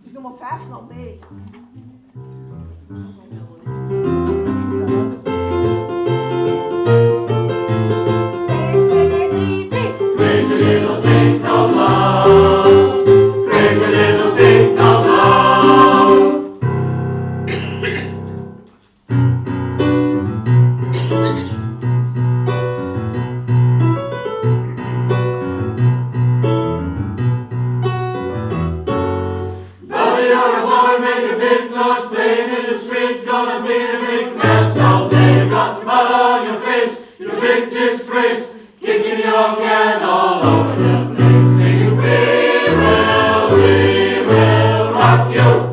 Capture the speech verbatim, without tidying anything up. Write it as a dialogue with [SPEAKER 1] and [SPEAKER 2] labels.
[SPEAKER 1] She's no more fashionable day.
[SPEAKER 2] Crazy little thing called love. Crazy little thing called love. Buddy, you're a boy, make a big noise, playing in the streets, gonna be a big man someday. You got the mud on your face, you big disgrace, kicking your can all over the place. Singing, we will, we will rock you.